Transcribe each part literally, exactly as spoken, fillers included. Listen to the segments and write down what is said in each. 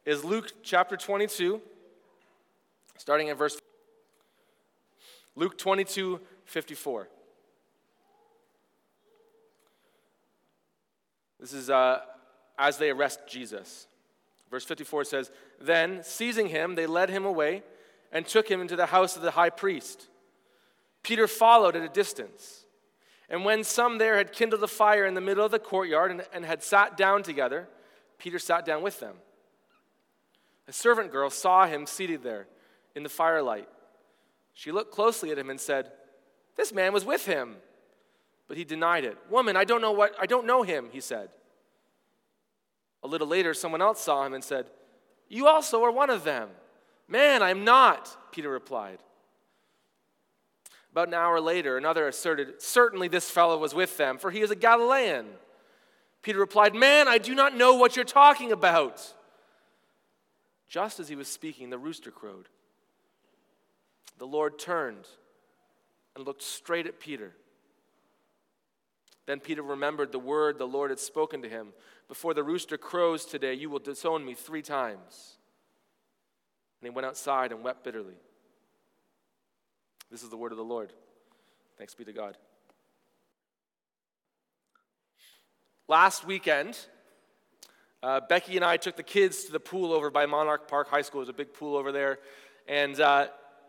is Luke chapter twenty-two, starting at verse Luke twenty-two, fifty-four. This is uh, as they arrest Jesus. Verse fifty-four says, "Then, seizing him, they led him away and took him into the house of the high priest. Peter followed at a distance. And when some there had kindled a fire in the middle of the courtyard and, and had sat down together, Peter sat down with them. A servant girl saw him seated there in the firelight. She looked closely at him and said, 'This man was with him.' But he denied it. 'Woman, I don't know what I don't know him,' he said. A little later, someone else saw him and said, 'You also are one of them.' 'Man, I'm not,' Peter replied. About an hour later, another asserted, 'Certainly this fellow was with them, for he is a Galilean.' Peter replied, 'Man, I do not know what you're talking about.' Just as he was speaking, the rooster crowed. The Lord turned and looked straight at Peter. Then Peter remembered the word the Lord had spoken to him. 'Before the rooster crows today, you will disown me three times.' And he went outside and wept bitterly." This is the word of the Lord. Thanks be to God. Last weekend, uh, Becky and I took the kids to the pool over by Monarch Park High School. There's a big pool over there. And, uh,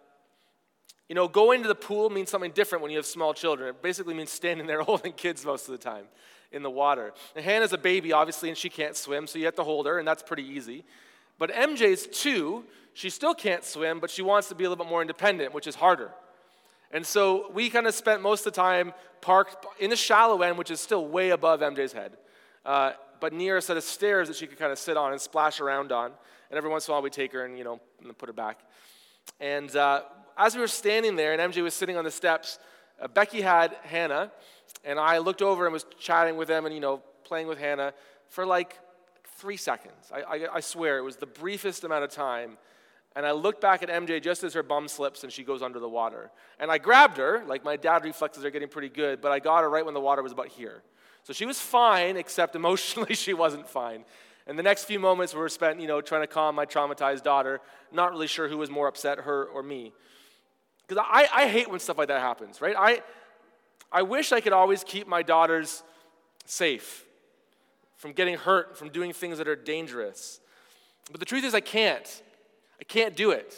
you know, going to the pool means something different when you have small children. It basically means standing there holding kids most of the time in the water. And Hannah's a baby, obviously, and she can't swim, so you have to hold her, and that's pretty easy. But M J's two. She still can't swim, but she wants to be a little bit more independent, which is harder. And so we kind of spent most of the time parked in the shallow end, which is still way above M J's head, uh, but near a set of stairs that she could kind of sit on and splash around on. And every once in a while we'd take her and, you know, and put her back. And uh, as we were standing there and M J was sitting on the steps, uh, Becky had Hannah, and I looked over and was chatting with them and, you know, playing with Hannah for like three seconds. I, I, I swear, it was the briefest amount of time. And I looked back at M J just as her bum slips and she goes under the water. And I grabbed her, like my dad reflexes are getting pretty good, but I got her right when the water was about here. So she was fine, except emotionally she wasn't fine. And the next few moments were spent, you know, trying to calm my traumatized daughter, not really sure who was more upset, her or me. Because I, I hate when stuff like that happens, right? I, I wish I could always keep my daughters safe from getting hurt, from doing things that are dangerous. But the truth is I can't. I can't do it.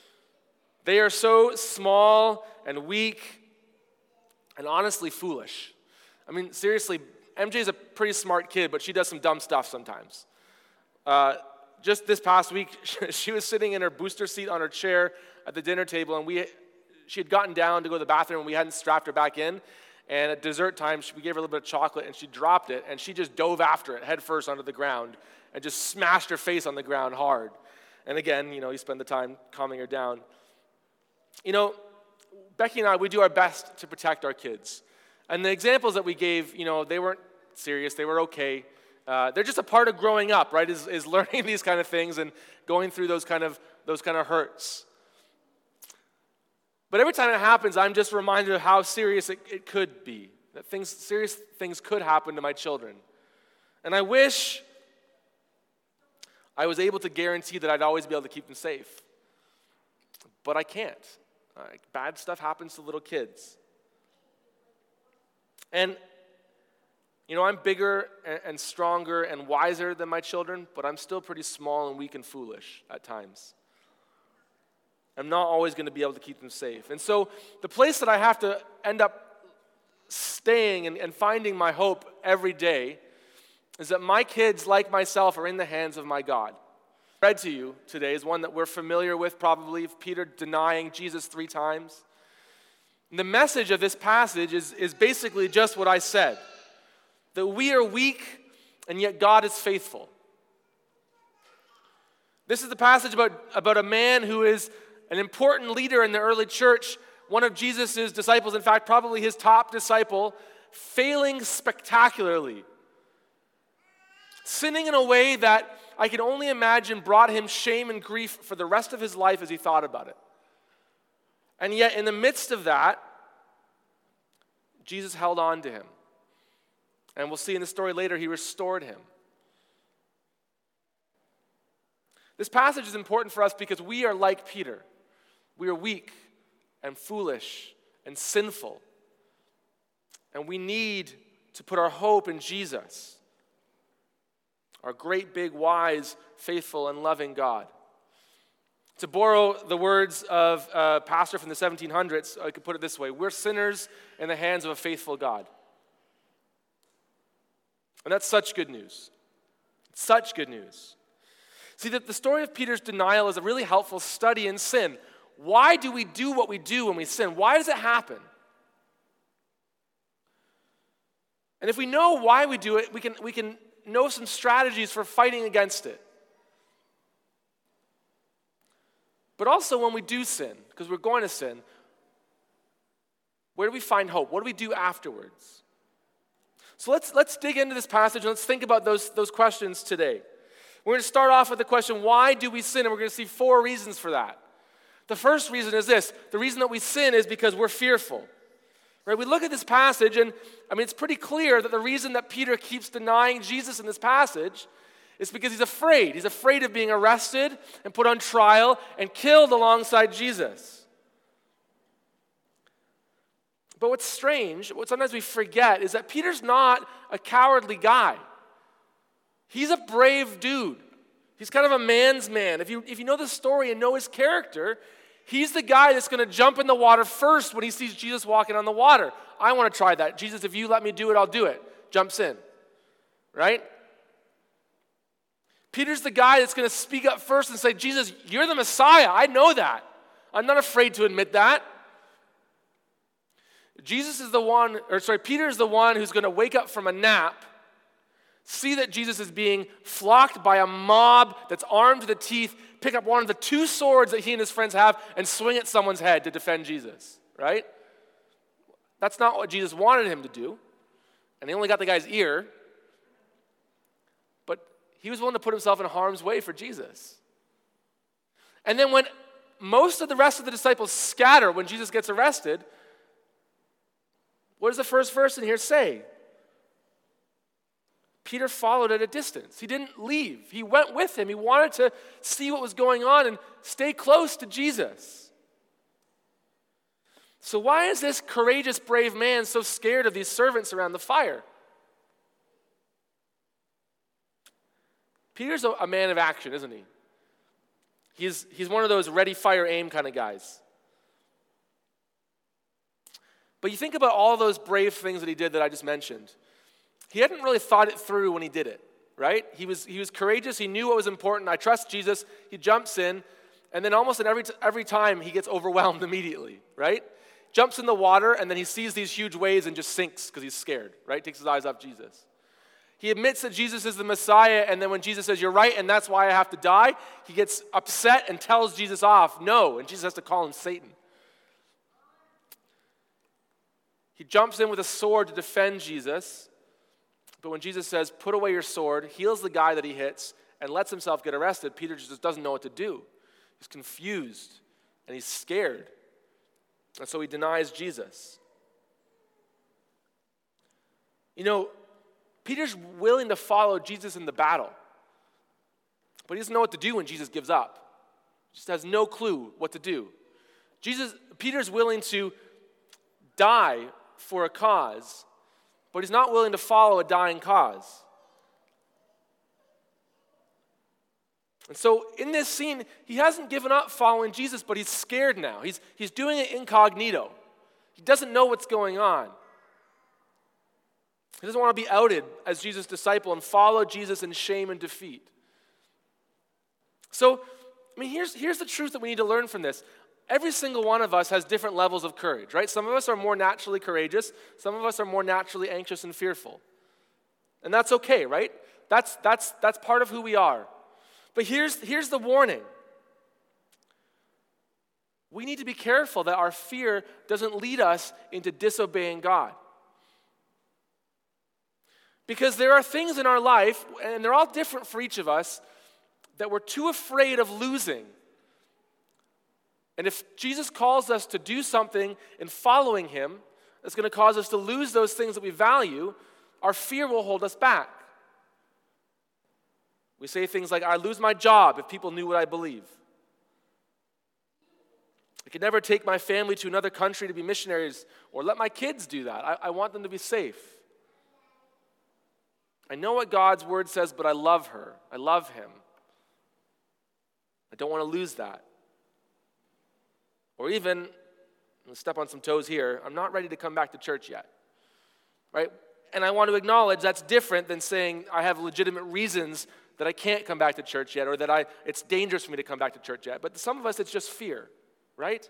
They are so small and weak and honestly foolish. I mean, seriously, M J's a pretty smart kid, but she does some dumb stuff sometimes. Uh, just this past week, she was sitting in her booster seat on her chair at the dinner table, and we she had gotten down to go to the bathroom, and we hadn't strapped her back in. And at dessert time, we gave her a little bit of chocolate, and she dropped it, and she just dove after it head first onto the ground and just smashed her face on the ground hard. And again, you know, you spend the time calming her down. You know, Becky and I, we do our best to protect our kids. And the examples that we gave, you know, they weren't serious. They were okay. Uh, they're just a part of growing up, right, is, is learning these kind of things and going through those kind of those kind of hurts. But every time it happens, I'm just reminded of how serious it, it could be, that things, serious things could happen to my children. And I wish I was able to guarantee that I'd always be able to keep them safe. But I can't. Uh, bad stuff happens to little kids. And, you know, I'm bigger and, and stronger and wiser than my children, but I'm still pretty small and weak and foolish at times. I'm not always going to be able to keep them safe. And so the place that I have to end up staying and, and finding my hope every day is that my kids, like myself, are in the hands of my God. Read to you today is one that we're familiar with probably, of Peter denying Jesus three times. And the message of this passage is, is basically just what I said, that we are weak and yet God is faithful. This is the passage about, about a man who is an important leader in the early church, one of Jesus' disciples, in fact, probably his top disciple, failing spectacularly. Sinning in a way that I can only imagine brought him shame and grief for the rest of his life as he thought about it. And yet, in the midst of that, Jesus held on to him. And we'll see in the story later, he restored him. This passage is important for us because we are like Peter. We are weak and foolish and sinful. And we need to put our hope in Jesus, our great, big, wise, faithful, and loving God. To borrow the words of a pastor from the seventeen hundreds, I could put it this way: we're sinners in the hands of a faithful God. And that's such good news. Such good news. See, that the story of Peter's denial is a really helpful study in sin. Why do we do what we do when we sin? Why does it happen? And if we know why we do it, we can, we can know some strategies for fighting against it. But also when we do sin, because we're going to sin, where do we find hope? What do we do afterwards? So let's, let's dig into this passage and let's think about those, those questions today. We're going to start off with the question, why do we sin? And we're going to see four reasons for that. The first reason is this: the reason that we sin is because we're fearful. Right? We look at this passage, and I mean, it's pretty clear that the reason that Peter keeps denying Jesus in this passage is because he's afraid. He's afraid of being arrested and put on trial and killed alongside Jesus. But what's strange, what sometimes we forget, is that Peter's not a cowardly guy. He's a brave dude. He's kind of a man's man. If you, if you know the story and know his character, he's the guy that's going to jump in the water first when he sees Jesus walking on the water. I want to try that. Jesus, if you let me do it, I'll do it. Jumps in. Right? Peter's the guy that's going to speak up first and say, Jesus, you're the Messiah. I know that. I'm not afraid to admit that. Jesus is the one, or sorry, Peter is the one who's going to wake up from a nap, see that Jesus is being flocked by a mob that's armed to the teeth, pick up one of the two swords that he and his friends have and swing at someone's head to defend Jesus, right? That's not what Jesus wanted him to do. And they only got the guy's ear. But he was willing to put himself in harm's way for Jesus. And then when most of the rest of the disciples scatter when Jesus gets arrested, what does the first verse in here say? Peter followed at a distance. He didn't leave. He went with him. He wanted to see what was going on and stay close to Jesus. So why is this courageous, brave man so scared of these servants around the fire? Peter's a, a man of action, isn't he? He's, he's one of those ready, fire, aim kind of guys. But you think about all those brave things that he did that I just mentioned. He hadn't really thought it through when he did it, right? He was, he was courageous. He knew what was important. I trust Jesus. He jumps in. And then almost in every, every time, he gets overwhelmed immediately, right? Jumps in the water, and then he sees these huge waves and just sinks because he's scared, right? Takes his eyes off Jesus. He admits that Jesus is the Messiah, and then when Jesus says, you're right, and that's why I have to die, he gets upset and tells Jesus off, no, and Jesus has to call him Satan. He jumps in with a sword to defend Jesus, but when Jesus says, put away your sword, heals the guy that he hits, and lets himself get arrested, Peter just doesn't know what to do. He's confused, and he's scared. And so he denies Jesus. You know, Peter's willing to follow Jesus in the battle, but he doesn't know what to do when Jesus gives up. He just has no clue what to do. Jesus, Peter's willing to die for a cause, but he's not willing to follow a dying cause. And so in this scene, he hasn't given up following Jesus, but he's scared now. He's, he's doing it incognito. He doesn't know what's going on. He doesn't want to be outed as Jesus' disciple and follow Jesus in shame and defeat. So, I mean, here's, here's the truth that we need to learn from this. Every single one of us has different levels of courage, right? Some of us are more naturally courageous. Some of us are more naturally anxious and fearful. And that's okay, right? That's, that's, that's part of who we are. But here's, here's the warning. We need to be careful that our fear doesn't lead us into disobeying God. Because there are things in our life, and they're all different for each of us, that we're too afraid of losing. And if Jesus calls us to do something in following him that's going to cause us to lose those things that we value, our fear will hold us back. We say things like, I'd lose my job if people knew what I believe. I could never take my family to another country to be missionaries or let my kids do that. I, I want them to be safe. I know what God's word says, but I love her. I love him. I don't want to lose that. Or even, I'm going to step on some toes here, I'm not ready to come back to church yet. Right? And I want to acknowledge that's different than saying I have legitimate reasons that I can't come back to church yet, or that I it's dangerous for me to come back to church yet. But some of us, it's just fear, right?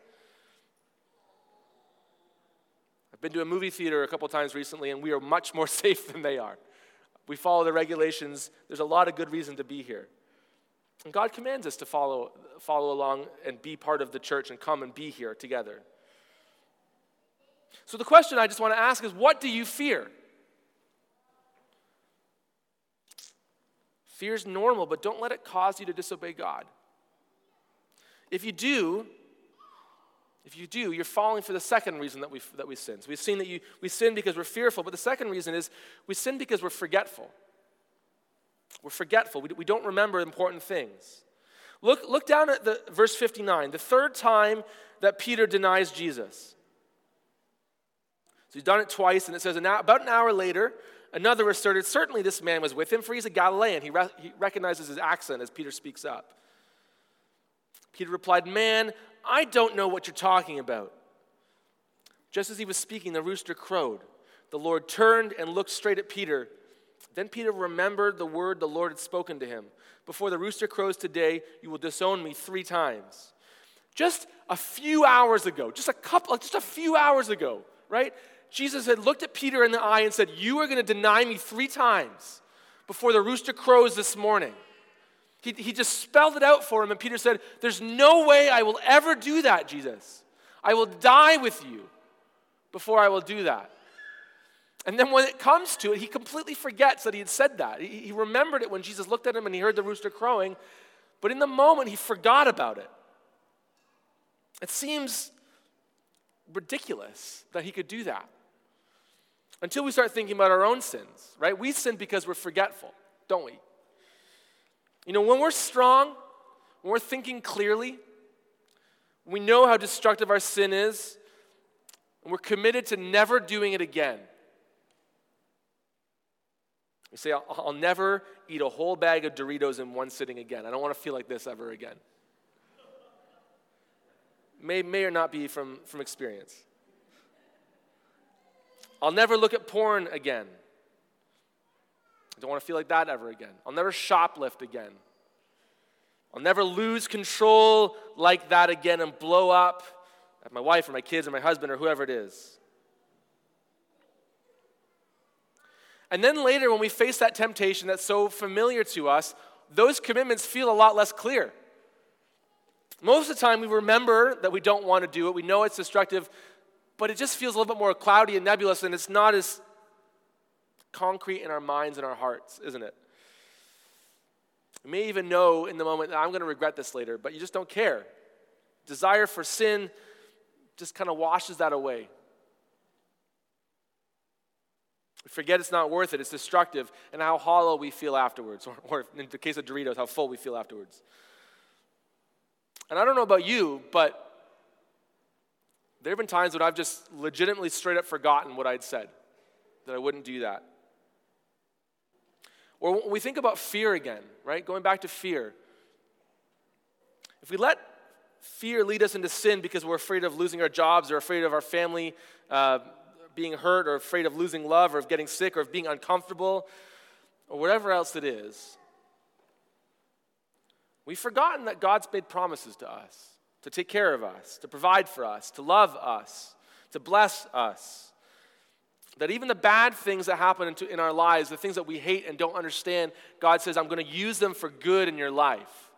I've been to a movie theater a couple times recently, and we are much more safe than they are. We follow the regulations. There's a lot of good reason to be here. And God commands us to follow, follow along and be part of the church and come and be here together. So the question I just want to ask is, what do you fear? Fear is normal, but don't let it cause you to disobey God. If you do, if you do, you're falling for the second reason that we that we sin. So we've seen that you we sin because we're fearful, but the second reason is we sin because we're forgetful. We're forgetful. We, we don't remember important things. Look, look down at the verse fifty-nine, the third time that Peter denies Jesus. So he's done it twice, and it says, about an hour later, another asserted, certainly this man was with him, for he's a Galilean. He, re- he recognizes his accent as Peter speaks up. Peter replied, man, I don't know what you're talking about. Just as he was speaking, the rooster crowed. The Lord turned and looked straight at Peter. Then Peter remembered the word the Lord had spoken to him. Before the rooster crows today, you will disown me three times. Just a few hours ago, just a couple, just a few hours ago, right? Jesus had looked at Peter in the eye and said, you are going to deny me three times before the rooster crows this morning. He, he just spelled it out for him, and Peter said, there's no way I will ever do that, Jesus. I will die with you before I will do that. And then when it comes to it, he completely forgets that he had said that. He, he remembered it when Jesus looked at him and he heard the rooster crowing, but in the moment he forgot about it. It seems ridiculous that he could do that. Until we start thinking about our own sins, right? We sin because we're forgetful, don't we? You know, when we're strong, when we're thinking clearly, we know how destructive our sin is, and we're committed to never doing it again. We say, I'll, I'll never eat a whole bag of Doritos in one sitting again. I don't want to feel like this ever again. May, may or not be from, from experience. I'll never look at porn again. I don't want to feel like that ever again. I'll never shoplift again. I'll never lose control like that again and blow up at my wife or my kids or my husband or whoever it is. And then later when we face that temptation that's so familiar to us, those commitments feel a lot less clear. Most of the time we remember that we don't want to do it. We know it's destructive, but it just feels a little bit more cloudy and nebulous, and it's not as concrete in our minds and our hearts, isn't it? You may even know in the moment that I'm going to regret this later, but you just don't care. Desire for sin just kind of washes that away. We forget it's not worth it, it's destructive, and how hollow we feel afterwards, or, or in the case of Doritos, how full we feel afterwards. And I don't know about you, but there have been times when I've just legitimately straight up forgotten what I'd said, that I wouldn't do that. Or when we think about fear again, right? Going back to fear. If we let fear lead us into sin because we're afraid of losing our jobs or afraid of our family uh, being hurt or afraid of losing love or of getting sick or of being uncomfortable or whatever else it is, we've forgotten that God's made promises to us, to take care of us, to provide for us, to love us, to bless us. That even the bad things that happen in our lives, the things that we hate and don't understand, God says, I'm going to use them for good in your life.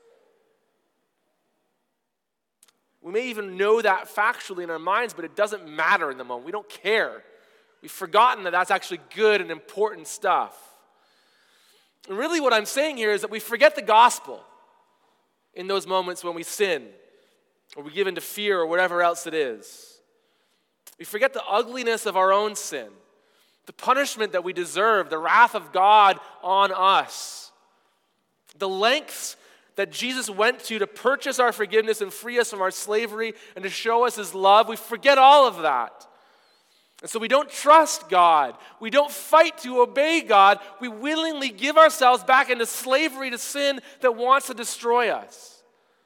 We may even know that factually in our minds, but it doesn't matter in the moment. We don't care. We've forgotten that that's actually good and important stuff. And really what I'm saying here is that we forget the gospel in those moments when we sin or we give into fear or whatever else it is. We forget the ugliness of our own sin, the punishment that we deserve, the wrath of God on us. The lengths that Jesus went to to purchase our forgiveness and free us from our slavery and to show us his love, we forget all of that. And so we don't trust God. We don't fight to obey God. We willingly give ourselves back into slavery to sin that wants to destroy us.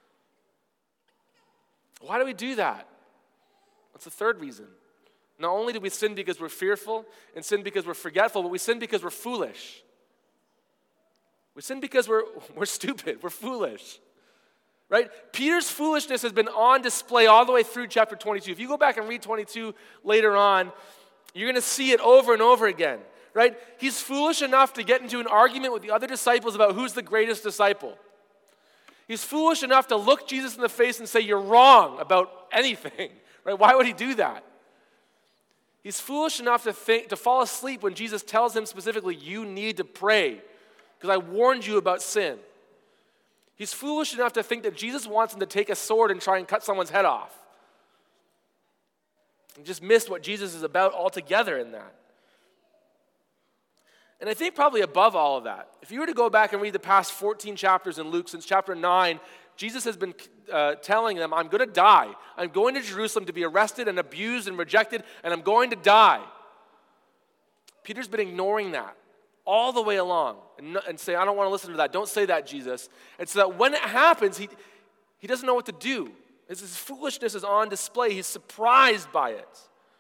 Why do we do that? That's the third reason. Not only do we sin because we're fearful and sin because we're forgetful, but we sin because we're foolish. We sin because we're, we're stupid, we're foolish, right? Peter's foolishness has been on display all the way through chapter twenty-two. If you go back and read twenty-two later on, you're going to see it over and over again, right? He's foolish enough to get into an argument with the other disciples about who's the greatest disciple. He's foolish enough to look Jesus in the face and say, you're wrong about anything, right? Why would he do that? He's foolish enough to think to fall asleep when Jesus tells him specifically, you need to pray, because I warned you about sin. He's foolish enough to think that Jesus wants him to take a sword and try and cut someone's head off. He just missed what Jesus is about altogether in that. And I think probably above all of that, if you were to go back and read the past fourteen chapters in Luke, since chapter nine, Jesus has been uh, telling them, I'm going to die. I'm going to Jerusalem to be arrested and abused and rejected, and I'm going to die. Peter's been ignoring that all the way along and, and say, I don't want to listen to that. Don't say that, Jesus. And so that when it happens, he, he doesn't know what to do. His, his foolishness is on display. He's surprised by it.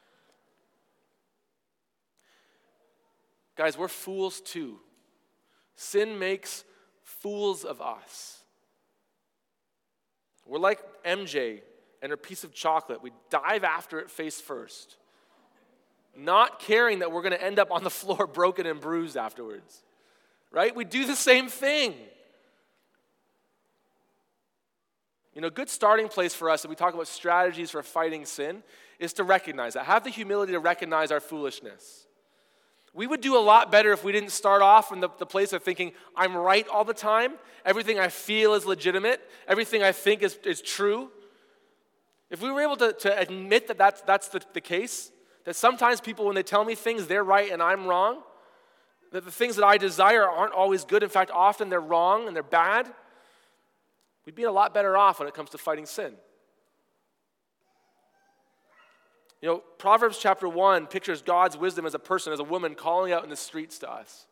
Guys, we're fools too. Sin makes fools of us. We're like M J and her piece of chocolate. We dive after it face first, not caring that we're going to end up on the floor broken and bruised afterwards, right? We do the same thing. You know, a good starting place for us, if we talk about strategies for fighting sin, is to recognize that. Have the humility to recognize our foolishness. We would do a lot better if we didn't start off from the, the place of thinking, I'm right all the time, everything I feel is legitimate, everything I think is, is true. If we were able to, to admit that that's, that's the, the case, that sometimes people, when they tell me things, they're right and I'm wrong, that the things that I desire aren't always good, in fact, often they're wrong and they're bad, we'd be a lot better off when it comes to fighting sin. You know, Proverbs chapter one pictures God's wisdom as a person, as a woman calling out in the streets to us,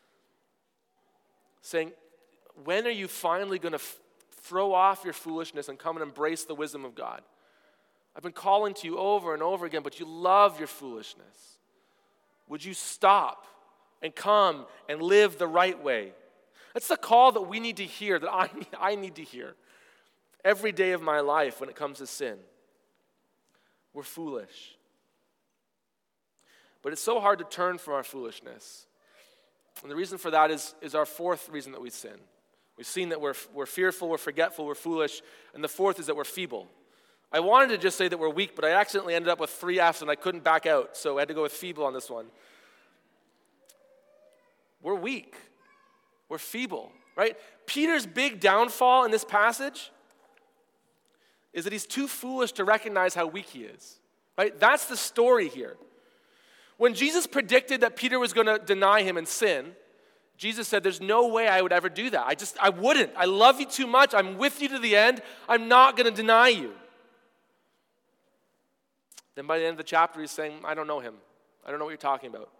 saying, when are you finally going to f- throw off your foolishness and come and embrace the wisdom of God? I've been calling to you over and over again, but you love your foolishness. Would you stop and come and live the right way? That's the call that we need to hear, that I, I need to hear every day of my life when it comes to sin. We're foolish. But it's so hard to turn from our foolishness. And the reason for that is, is our fourth reason that we sin. We've seen that we're, we're fearful, we're forgetful, we're foolish, and the fourth is that we're feeble. I wanted to just say that we're weak, but I accidentally ended up with three F's and I couldn't back out, so I had to go with feeble on this one. We're weak. We're feeble, right? Peter's big downfall in this passage is that he's too foolish to recognize how weak he is, right? That's the story here. When Jesus predicted that Peter was going to deny him and sin, Jesus said, there's no way I would ever do that. I just, I wouldn't. I love you too much. I'm with you to the end. I'm not going to deny you. Then by the end of the chapter, he's saying, I don't know him. I don't know what you're talking about.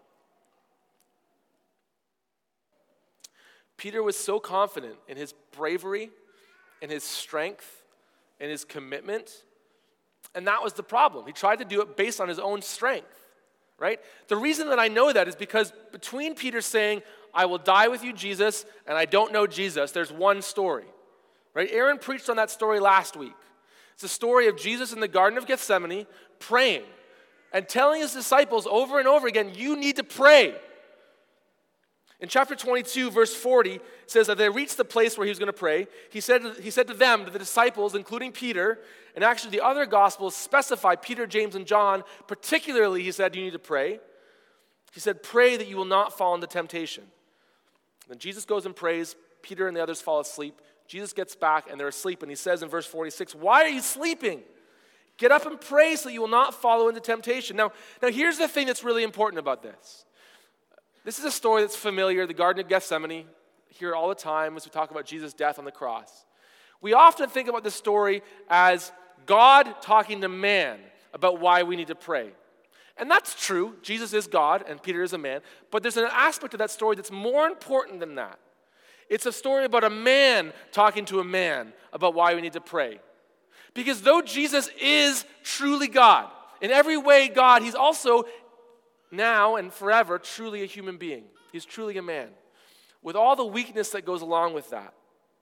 Peter was so confident in his bravery, in his strength, in his commitment, and that was the problem. He tried to do it based on his own strength, right? The reason that I know that is because between Peter saying, I will die with you, Jesus, and I don't know Jesus, there's one story, right? Aaron preached on that story last week. It's the story of Jesus in the Garden of Gethsemane praying and telling his disciples over and over again, you need to pray. In chapter twenty-two, verse forty, it says that they reached the place where he was going to pray. He said, he said to them, to the disciples, including Peter, and actually the other Gospels specify Peter, James, and John, particularly he said, you need to pray. He said, pray that you will not fall into temptation. Then Jesus goes and prays. Peter and the others fall asleep. Jesus gets back, and they're asleep, and he says in verse forty-six, why are you sleeping? Get up and pray so you will not follow into temptation. Now, now here's the thing that's really important about this. This is a story that's familiar, the Garden of Gethsemane. hear all the time as we talk about Jesus' death on the cross. We often think about this story as God talking to man about why we need to pray. And that's true. Jesus is God and Peter is a man. But there's an aspect of that story that's more important than that. It's a story about a man talking to a man about why we need to pray. Because though Jesus is truly God, in every way God, he's also now and forever truly a human being. He's truly a man, with all the weakness that goes along with that.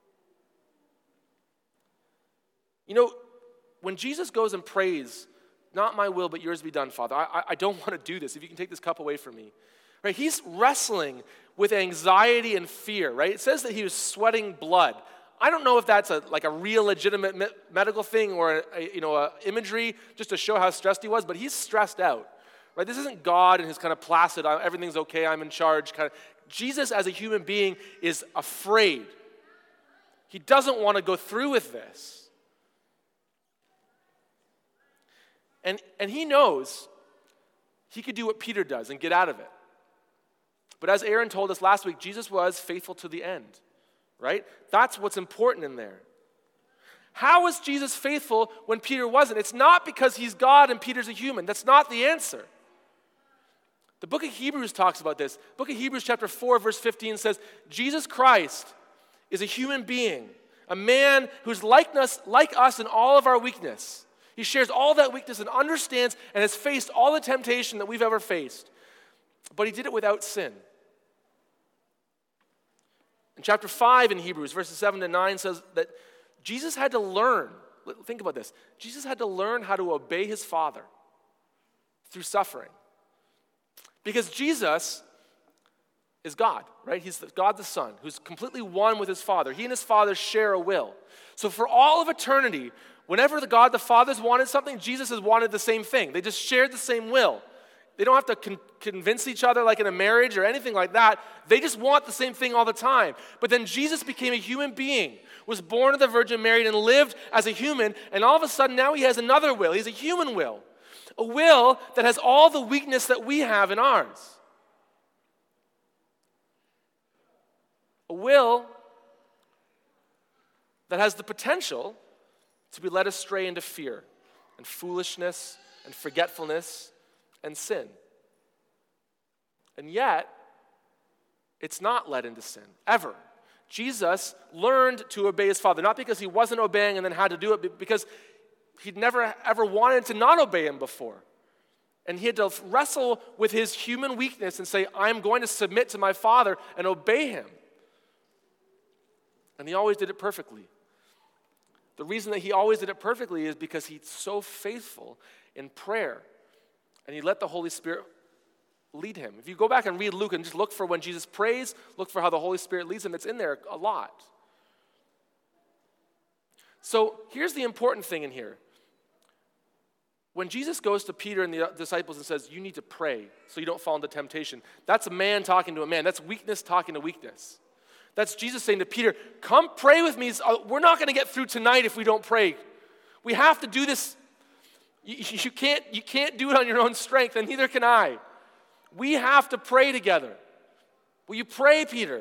You know, when Jesus goes and prays, not my will, but yours be done, Father, I, I don't want to do this. If you can take this cup away from me. Right? He's wrestling with anxiety and fear, right? It says that he was sweating blood. I don't know if that's a like a real legitimate me- medical thing or a, a, you know a imagery just to show how stressed he was, but he's stressed out. Right? This isn't God and his kind of placid, everything's okay, I'm in charge kind of. Jesus as a human being is afraid. He doesn't want to go through with this. And, and he knows he could do what Peter does and get out of it. But as Aaron told us last week, Jesus was faithful to the end, right? That's what's important in there. How was Jesus faithful when Peter wasn't? It's not because he's God and Peter's a human. That's not the answer. The book of Hebrews talks about this. Book of Hebrews chapter four, verse fifteen says, Jesus Christ is a human being, a man who's like us, like us in all of our weakness. He shares all that weakness and understands and has faced all the temptation that we've ever faced. But he did it without sin. In chapter five in Hebrews, verses seven to nine says that Jesus had to learn, think about this, Jesus had to learn how to obey his Father through suffering. Because Jesus is God, right? He's God the Son, who's completely one with his Father. He and his Father share a will. So for all of eternity, whenever the God the Father's wanted something, Jesus has wanted the same thing. They just shared the same will. They don't have to con- convince each other like in a marriage or anything like that. They just want the same thing all the time. But then Jesus became a human being, was born of the Virgin Mary and lived as a human, and all of a sudden now he has another will. He's a human will. A will that has all the weakness that we have in ours. A will that has the potential to be led astray into fear and foolishness and forgetfulness and sin. And yet, it's not led into sin, ever. Jesus learned to obey his Father, not because he wasn't obeying and then had to do it, but because he'd never ever wanted to not obey him before. And he had to wrestle with his human weakness and say, I'm going to submit to my Father and obey him. And he always did it perfectly. The reason that he always did it perfectly is because he's so faithful in prayer. And he let the Holy Spirit lead him. If you go back and read Luke and just look for when Jesus prays, look for how the Holy Spirit leads him, it's in there a lot. So here's the important thing in here. When Jesus goes to Peter and the disciples and says, you need to pray so you don't fall into temptation, that's a man talking to a man. That's weakness talking to weakness. That's Jesus saying to Peter, come pray with me. We're not going to get through tonight if we don't pray. We have to do this. You, you, can't, you can't do it on your own strength, and neither can I. We have to pray together. Will you pray, Peter?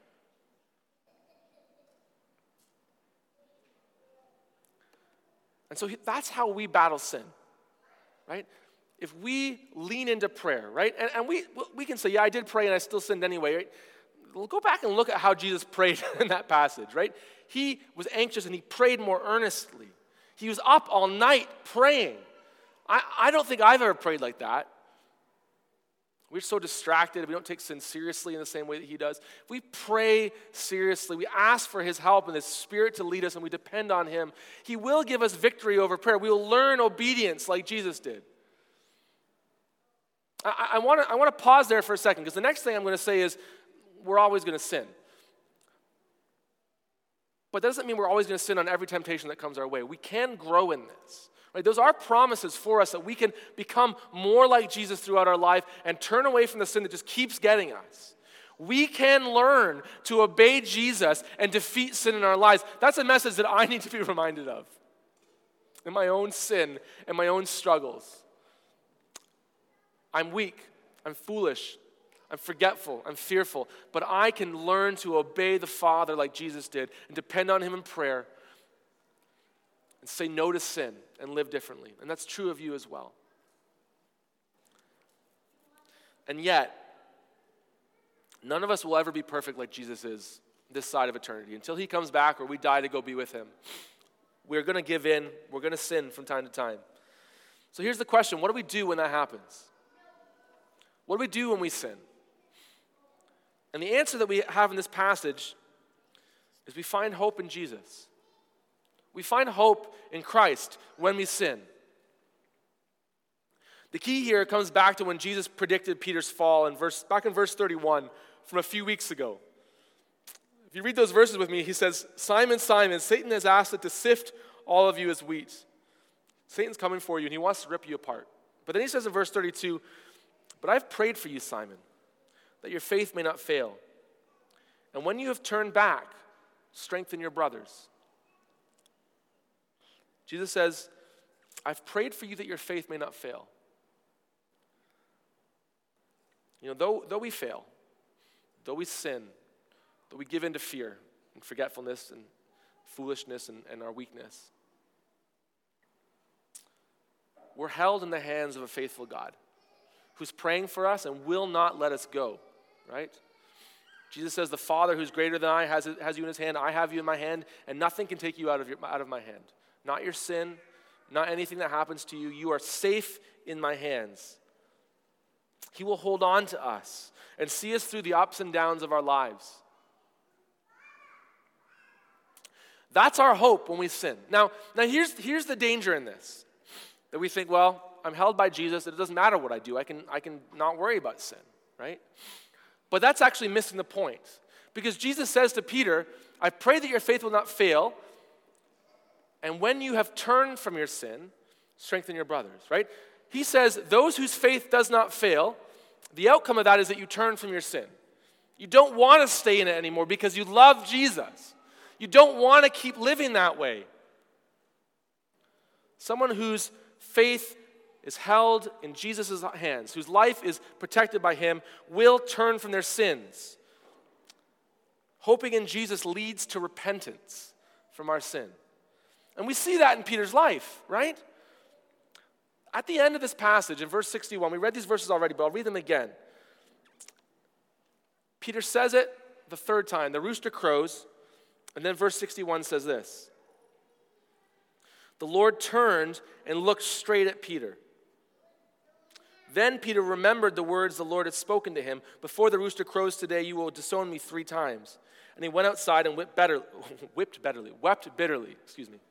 And so that's how we battle sin. Right? If we lean into prayer, right? And, and we we can say, yeah, I did pray and I still sinned anyway, right? We'll go back and look at how Jesus prayed in that passage, right? He was anxious and he prayed more earnestly. He was up all night praying. I, I don't think I've ever prayed like that. We're so distracted. We don't take sin seriously in the same way that he does. If we pray seriously, we ask for his help and his Spirit to lead us, and we depend on him, he will give us victory over prayer. We will learn obedience like Jesus did. I, I want to I want to pause there for a second, because the next thing I'm going to say is we're always going to sin. But that doesn't mean we're always going to sin on every temptation that comes our way. We can grow in this. Right? Those are promises for us that we can become more like Jesus throughout our life and turn away from the sin that just keeps getting us. We can learn to obey Jesus and defeat sin in our lives. That's a message that I need to be reminded of in my own sin and my own struggles. I'm weak. I'm foolish. I'm forgetful, I'm fearful, but I can learn to obey the Father like Jesus did and depend on him in prayer and say no to sin and live differently. And that's true of you as well. And yet, none of us will ever be perfect like Jesus is this side of eternity. Until he comes back or we die to go be with him, we're going to give in. We're going to sin from time to time. So here's the question. What do we do when that happens? What do we do when we sin? And the answer that we have in this passage is we find hope in Jesus. We find hope in Christ when we sin. The key here comes back to when Jesus predicted Peter's fall in verse, back in verse thirty-one from a few weeks ago. If you read those verses with me, he says, Simon, Simon, Satan has asked it to sift all of you as wheat. Satan's coming for you and he wants to rip you apart. But then he says in verse thirty-two, but I've prayed for you, Simon, that your faith may not fail. And when you have turned back, strengthen your brothers. Jesus says, I've prayed for you that your faith may not fail. You know, though, though we fail, though we sin, though we give in to fear and forgetfulness and foolishness and, and our weakness, we're held in the hands of a faithful God who's praying for us and will not let us go, right? Jesus says, the Father who's greater than I has, has you in his hand. I have you in my hand, and nothing can take you out of, your, out of my hand. Not your sin, not anything that happens to you. You are safe in my hands. He will hold on to us and see us through the ups and downs of our lives. That's our hope when we sin. Now, now here's, here's the danger in this. That we think, well, I'm held by Jesus. It doesn't matter what I do. I can, I can not worry about sin, right? But that's actually missing the point. Because Jesus says to Peter, I pray that your faith will not fail. And when you have turned from your sin, strengthen your brothers, right? He says, those whose faith does not fail, the outcome of that is that you turn from your sin. You don't want to stay in it anymore because you love Jesus. You don't want to keep living that way. Someone whose faith is held in Jesus' hands, whose life is protected by him, will turn from their sins. Hoping in Jesus leads to repentance from our sin. And we see that in Peter's life, right? At the end of this passage, in verse sixty-one, we read these verses already, but I'll read them again. Peter says it the third time. The rooster crows, and then verse sixty-one says this. The Lord turned and looked straight at Peter. Then Peter remembered the words the Lord had spoken to him. Before the rooster crows today, you will disown me three times. And he went outside and whipped bitterly, whipped bitterly, wept bitterly, excuse me.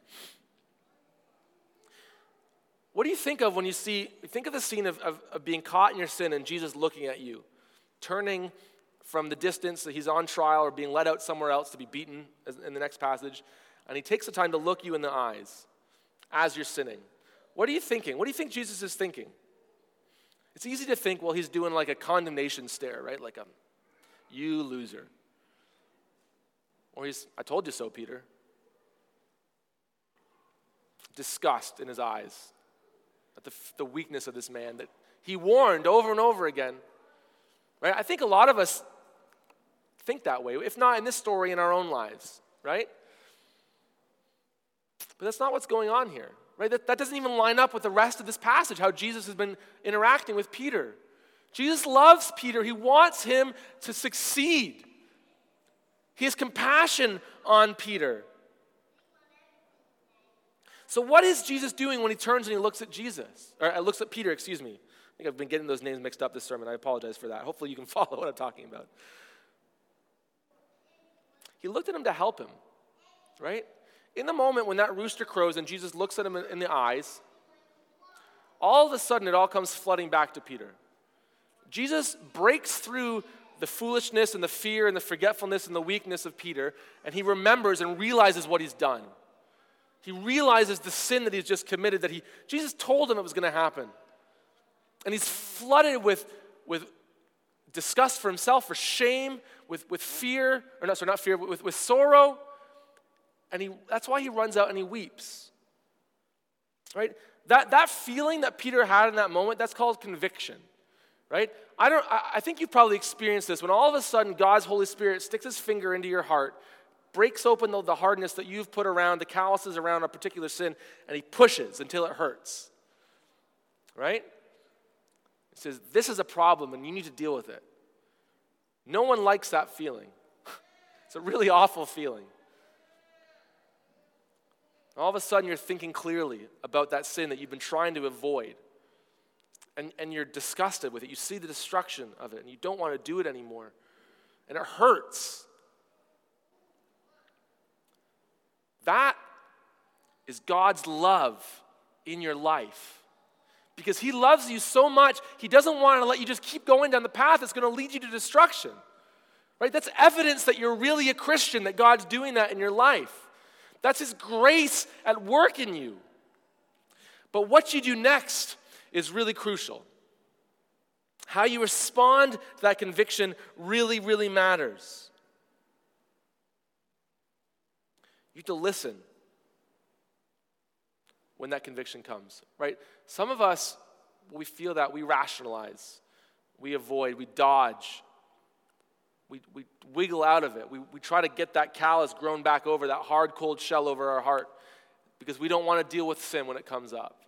What do you think of when you see, think of the scene of, of, of being caught in your sin and Jesus looking at you, turning from the distance that he's on trial or being led out somewhere else to be beaten in the next passage, and he takes the time to look you in the eyes as you're sinning. What are you thinking? What do you think Jesus is thinking? It's easy to think, well, he's doing like a condemnation stare, right? Like a, you loser. Or he's, I told you so, Peter. Disgust in his eyes at the, the weakness of this man that he warned over and over again. Right? I think a lot of us think that way, if not in this story, in our own lives, right? But that's not what's going on here, right? That, that doesn't even line up with the rest of this passage, how Jesus has been interacting with Peter. Jesus loves Peter. He wants him to succeed. He has compassion on Peter. So what is Jesus doing when he turns and he looks at Jesus? Or uh, looks at Peter, excuse me. I think I've been getting those names mixed up this sermon. I apologize for that. Hopefully you can follow what I'm talking about. He looked at him to help him, right? In the moment when that rooster crows and Jesus looks at him in the eyes, all of a sudden it all comes flooding back to Peter. Jesus breaks through the foolishness and the fear and the forgetfulness and the weakness of Peter, and he remembers and realizes what he's done. He realizes the sin that he's just committed, that he Jesus told him it was going to happen. And he's flooded with, with disgust for himself, for shame, with, with fear, or not, sorry, not fear, with, with sorrow. And he that's why he runs out and he weeps. Right? That, that feeling that Peter had in that moment, that's called conviction. right? I don't. I, I think you've probably experienced this when all of a sudden God's Holy Spirit sticks his finger into your heart, breaks open the, the hardness that you've put around, the calluses around a particular sin, and he pushes until it hurts, right? He says, this is a problem and you need to deal with it. No one likes that feeling. It's a really awful feeling. All of a sudden you're thinking clearly about that sin that you've been trying to avoid. And, and you're disgusted with it. You see the destruction of it and you don't want to do it anymore. And it hurts. That is God's love in your life. Because he loves you so much, he doesn't want to let you just keep going down the path that's going to lead you to destruction. Right? That's evidence that you're really a Christian, that God's doing that in your life. That's his grace at work in you. But what you do next is really crucial. How you respond to that conviction really, really matters. You have to listen when that conviction comes, right? Some of us, we feel that, we rationalize, we avoid, we dodge, we, we wiggle out of it. We, we try to get that callus grown back over, that hard, cold shell over our heart, because we don't want to deal with sin when it comes up.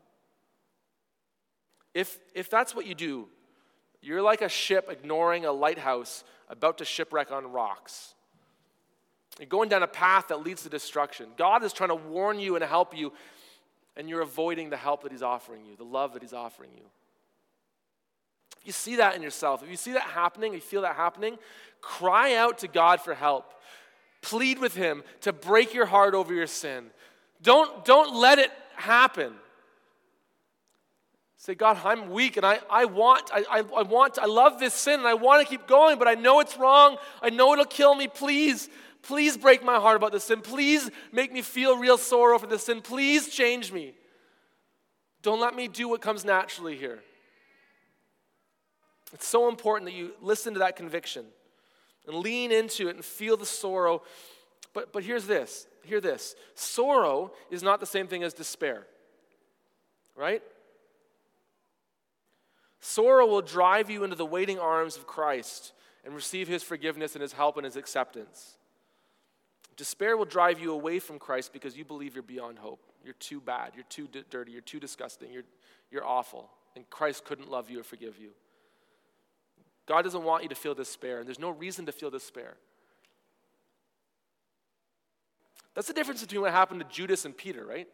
If, if that's what you do, you're like a ship ignoring a lighthouse about to shipwreck on rocks. You're going down a path that leads to destruction. God is trying to warn you and help you, and you're avoiding the help that he's offering you, the love that he's offering you. If you see that in yourself, if you see that happening, if you feel that happening, cry out to God for help. Plead with him to break your heart over your sin. Don't, don't let it happen. Say, God, I'm weak and I, I want, I, I, I want, I love this sin and I want to keep going, but I know it's wrong. I know it'll kill me. Please, please break my heart about this sin. Please make me feel real sorrow for this sin. Please change me. Don't let me do what comes naturally here. It's so important that you listen to that conviction and lean into it and feel the sorrow. But, but here's this, hear this. Sorrow is not the same thing as despair, right? Sorrow will drive you into the waiting arms of Christ and receive his forgiveness and his help and his acceptance. Despair will drive you away from Christ because you believe you're beyond hope. You're too bad. You're too d- dirty. You're too disgusting. You're, you're awful. And Christ couldn't love you or forgive you. God doesn't want you to feel despair, and there's no reason to feel despair. That's the difference between what happened to Judas and Peter, right?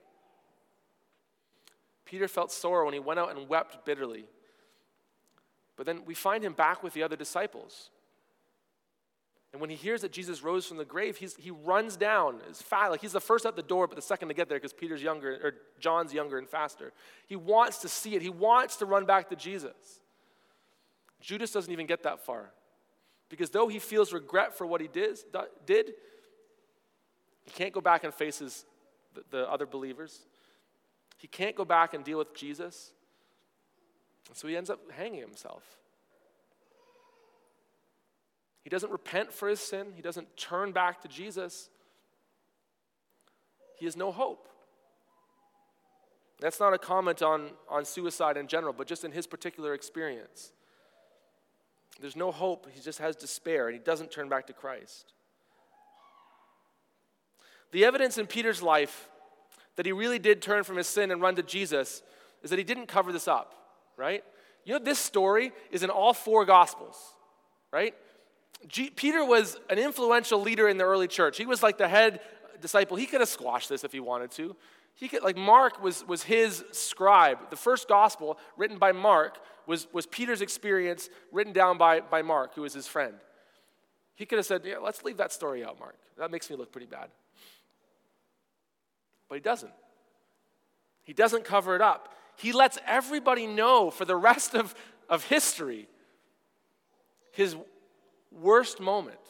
Peter felt sorrow when he went out and wept bitterly. But then we find him back with the other disciples. And when he hears that Jesus rose from the grave, he's, he runs down as fast. Like he's the first at the door, but the second to get there because Peter's younger, or John's younger and faster. He wants to see it. He wants to run back to Jesus. Judas doesn't even get that far. Because though he feels regret for what he did, did he can't go back and face his, the, the other believers. He can't go back and deal with Jesus. And so he ends up hanging himself. He doesn't repent for his sin. He doesn't turn back to Jesus. He has no hope. That's not a comment on, on suicide in general, but just in his particular experience. There's no hope. He just has despair, and he doesn't turn back to Christ. The evidence in Peter's life that he really did turn from his sin and run to Jesus is that he didn't cover this up. Right? You know, this story is in all four Gospels, right? G- Peter was an influential leader in the early church. He was like the head disciple. He could have squashed this if he wanted to. He could, like Mark was, was his scribe. The first Gospel written by Mark was, was Peter's experience written down by, by Mark, who was his friend. He could have said, yeah, let's leave that story out, Mark. That makes me look pretty bad. But he doesn't. He doesn't cover it up. He lets everybody know for the rest of, of history his worst moment,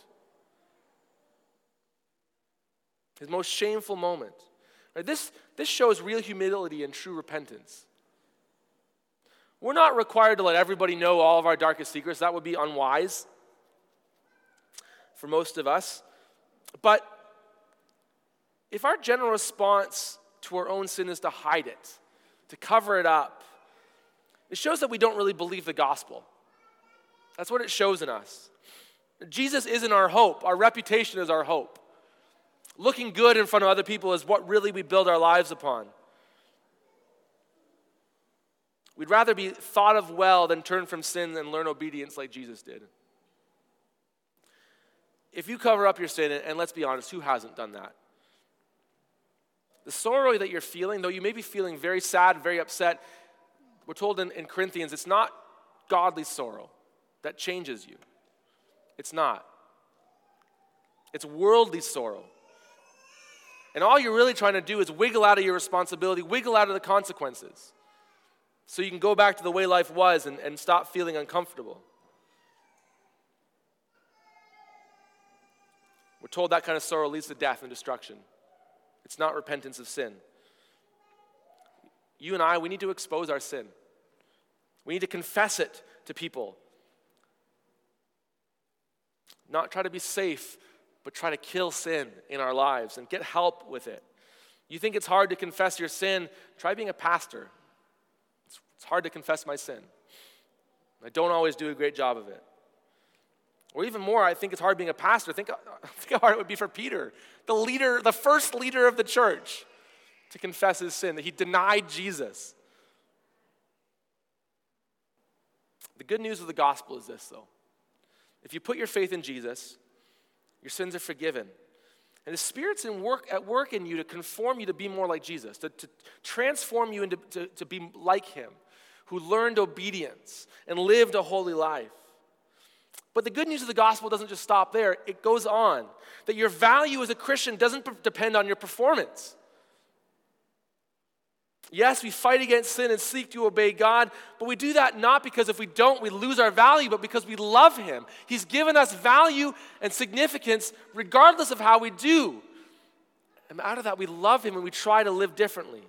his most shameful moment. Right? This, this shows real humility and true repentance. We're not required to let everybody know all of our darkest secrets. That would be unwise for most of us. But if our general response to our own sin is to hide it, to cover it up, it shows that we don't really believe the gospel. That's what it shows in us. Jesus isn't our hope. Our reputation is our hope. Looking good in front of other people is what really we build our lives upon. We'd rather be thought of well than turn from sin and learn obedience like Jesus did. If you cover up your sin, and let's be honest, who hasn't done that? The sorrow that you're feeling, though you may be feeling very sad, very upset, we're told in, in Corinthians, it's not godly sorrow that changes you. It's not. It's worldly sorrow. And all you're really trying to do is wiggle out of your responsibility, wiggle out of the consequences, so you can go back to the way life was and, and stop feeling uncomfortable. We're told that kind of sorrow leads to death and destruction. It's not repentance of sin. You and I, we need to expose our sin. We need to confess it to people. Not try to be safe, but try to kill sin in our lives and get help with it. You think it's hard to confess your sin? Try being a pastor. It's, it's hard to confess my sin. I don't always do a great job of it. Or even more, I think it's hard being a pastor. Think, think how hard it would be for Peter, the leader, the first leader of the church, to confess his sin, that he denied Jesus. The good news of the gospel is this, though. If you put your faith in Jesus, your sins are forgiven. And the Spirit's in work, at work in you to conform you to be more like Jesus, to, to transform you into to, to be like him, who learned obedience and lived a holy life. But the good news of the gospel doesn't just stop there. It goes on. That your value as a Christian doesn't p- depend on your performance. Yes, we fight against sin and seek to obey God, but we do that not because if we don't, we lose our value, but because we love him. He's given us value and significance regardless of how we do. And out of that, we love him and we try to live differently.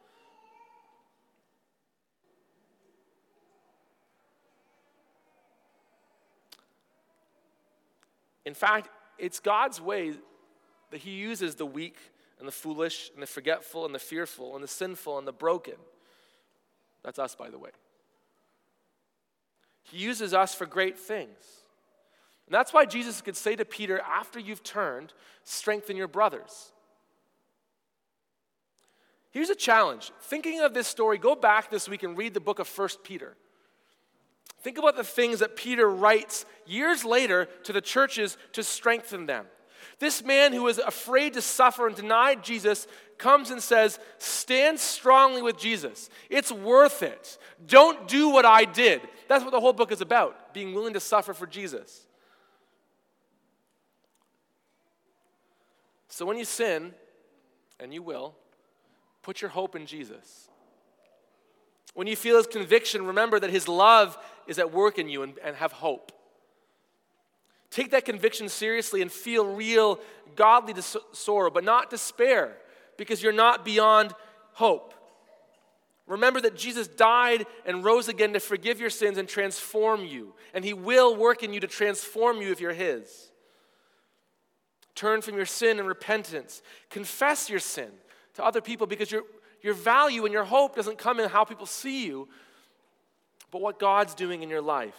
In fact, it's God's way that he uses the weak and the foolish and the forgetful and the fearful and the sinful and the broken. That's us, by the way. He uses us for great things. And that's why Jesus could say to Peter, after you've turned, strengthen your brothers. Here's a challenge. Thinking of this story, go back this week and read the book of First Peter. Think about the things that Peter writes years later to the churches to strengthen them. This man who was afraid to suffer and denied Jesus comes and says, stand strongly with Jesus. It's worth it. Don't do what I did. That's what the whole book is about, being willing to suffer for Jesus. So when you sin, and you will, put your hope in Jesus. When you feel his conviction, remember that his love is at work in you, and, and have hope. Take that conviction seriously and feel real godly dis- sorrow, but not despair, because you're not beyond hope. Remember that Jesus died and rose again to forgive your sins and transform you, and he will work in you to transform you if you're his. Turn from your sin and repentance. Confess your sin to other people, because your, your value and your hope doesn't come in how people see you, but what God's doing in your life.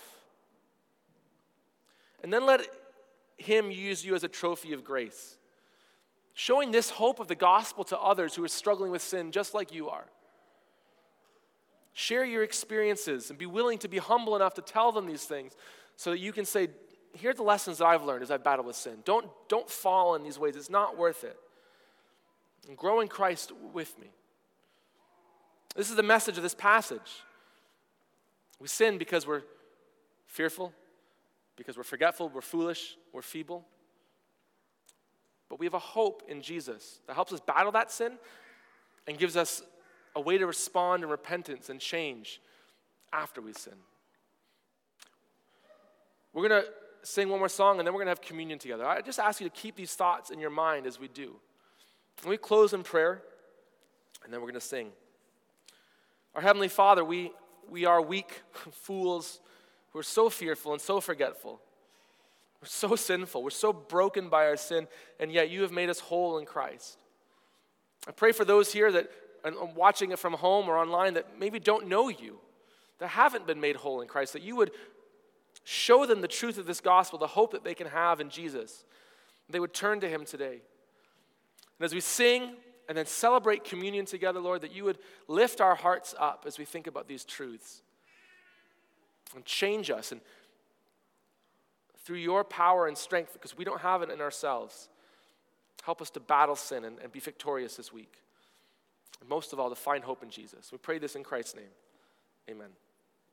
And then let him use you as a trophy of grace, showing this hope of the gospel to others who are struggling with sin just like you are. Share your experiences and be willing to be humble enough to tell them these things so that you can say, here are the lessons that I've learned as I battle with sin. Don't, don't fall in these ways. It's not worth it. And grow in Christ with me. This is the message of this passage. We sin because we're fearful, because we're forgetful, we're foolish, we're feeble. But we have a hope in Jesus that helps us battle that sin and gives us a way to respond in repentance and change after we sin. We're going to sing one more song, and then we're going to have communion together. I just ask you to keep these thoughts in your mind as we do. And we close in prayer, and then we're going to sing. Our Heavenly Father, we, we are weak fools who are so fearful and so forgetful. We're so sinful. We're so broken by our sin, and yet you have made us whole in Christ. I pray for those here that are watching it from home or online that maybe don't know you, that haven't been made whole in Christ, that you would Show them the truth of this gospel, the hope that they can have in Jesus. They would turn to him today. And as we sing and then celebrate communion together, Lord, that you would lift our hearts up as we think about these truths and change us. And through your power and strength, because we don't have it in ourselves, help us to battle sin and, and be victorious this week. And most of all, to find hope in Jesus. We pray this in Christ's name. Amen.